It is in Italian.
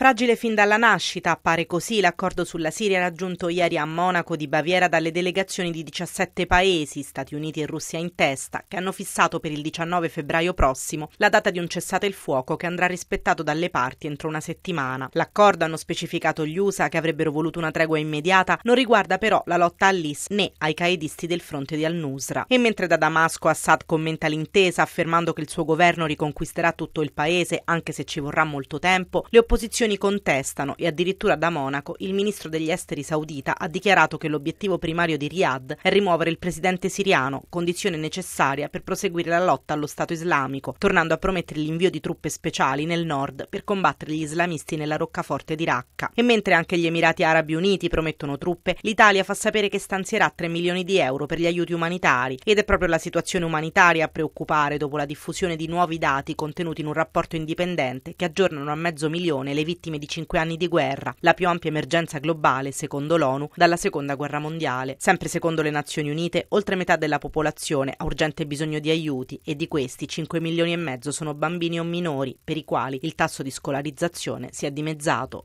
Fragile fin dalla nascita, appare così l'accordo sulla Siria raggiunto ieri a Monaco di Baviera dalle delegazioni di 17 paesi, Stati Uniti e Russia in testa, che hanno fissato per il 19 febbraio prossimo la data di un cessate il fuoco che andrà rispettato dalle parti entro una settimana. L'accordo, hanno specificato gli USA, che avrebbero voluto una tregua immediata, non riguarda però la lotta all'IS né ai qaedisti del fronte di al-Nusra. E mentre da Damasco Assad commenta l'intesa affermando che il suo governo riconquisterà tutto il paese, anche se ci vorrà molto tempo, le opposizioni contestano e addirittura da Monaco il ministro degli esteri saudita ha dichiarato che l'obiettivo primario di Riyadh è rimuovere il presidente siriano, condizione necessaria per proseguire la lotta allo Stato islamico, tornando a promettere l'invio di truppe speciali nel nord per combattere gli islamisti nella roccaforte di Raqqa. E mentre anche gli Emirati Arabi Uniti promettono truppe, l'Italia fa sapere che stanzierà 3 milioni di euro per gli aiuti umanitari, ed è proprio la situazione umanitaria a preoccupare dopo la diffusione di nuovi dati contenuti in un rapporto indipendente che aggiornano a 500.000 le vittime di 5 anni di guerra, la più ampia emergenza globale, secondo l'ONU, dalla Seconda Guerra Mondiale. Sempre secondo le Nazioni Unite, oltre metà della popolazione ha urgente bisogno di aiuti e di questi 5 milioni e mezzo sono bambini o minori, per i quali il tasso di scolarizzazione si è dimezzato.